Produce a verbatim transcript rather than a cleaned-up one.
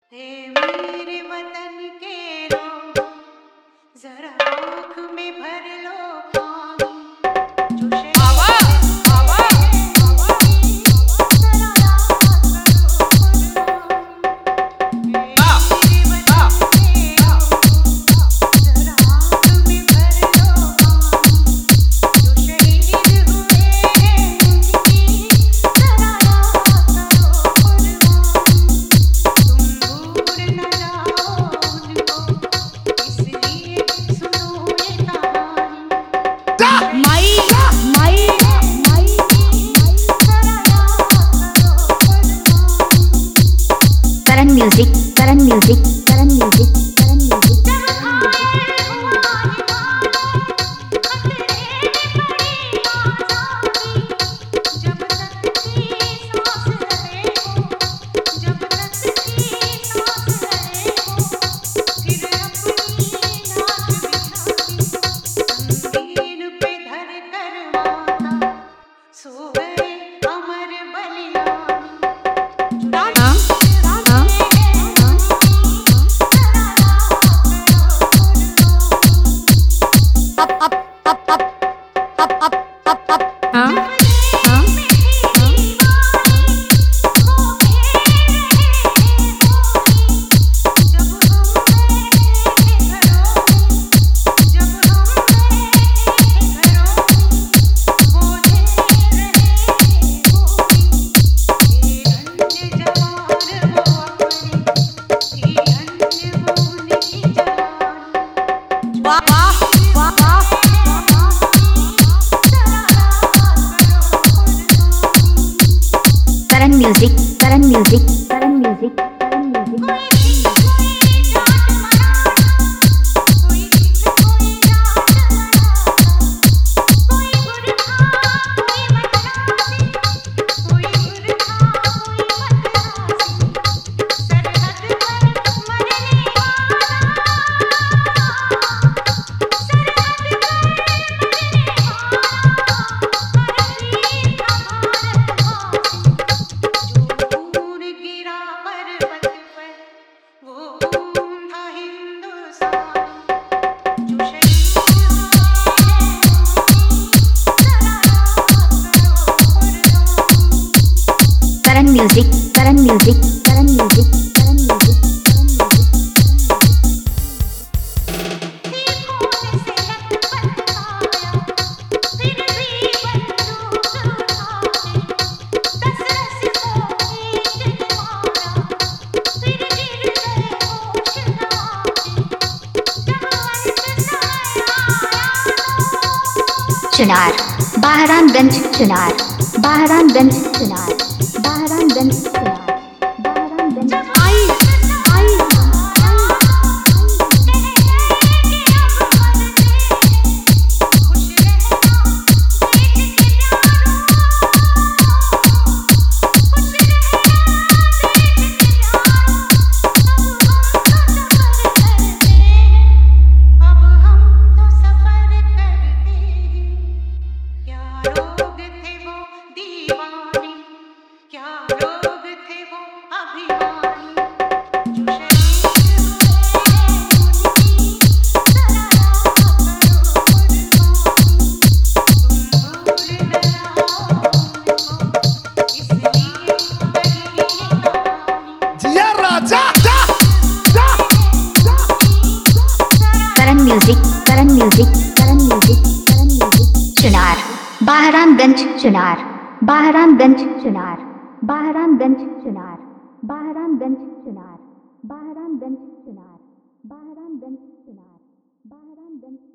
हे मेरे वतन के लोग, जरा आँख में भर लो पानी। जो शहीद हवा हवा जरा याद करो कुर्बानी। हे मेरे वतन के लोग, जरा आँख में भर लो पानी। जो शहीद हुए हैं उनकी जरा याद करो कुर्बानी। तुम भूल न जाओ उनको, इसलिए सुनो ये कहानी। माई माई माई जरा याद करो कुर्बानी। Karan music Karan music Karan music Karan music जब घायल हुआ ये गाना, खतरे में पड़ी आज़ादी। जब तक की सांस रहे हो, जब तक की सांस रहे हो, फिर अपनी लाश बिछा दी। संगीन पे धर कर माता, सो गए अमर बलिदानी। हाँ हाँ हाँ अप अप अप अप अप अप अप अप हाँ हाँ वाह वाह वाह वाह Karan music Karan music Karan music Karan music Karan music Karan music Karan music Karan music Karan music Chunar Bahramganj Chunar Bahramganj Chunar Bahramganj Chunar Bahramganj आई आई अब हम तो सफर करते हैं, क्या लोग थे वो दीवाने, क्या लोग थे वो अभिमानी। जो शहीद हुए हैं उनकी जरा याद करो कुर्बानी। तुम भूल न जाओ उनको, इसलिए कही ये कहानी। जिया राजा Karan music Karan music Karan music Karan music Chunar Bahramganj Chunar Bahramganj Chunar Bahramganj Chunar Bahramganj Chunar Bahramganj Chunar Bahramganj Chunar Bahramganj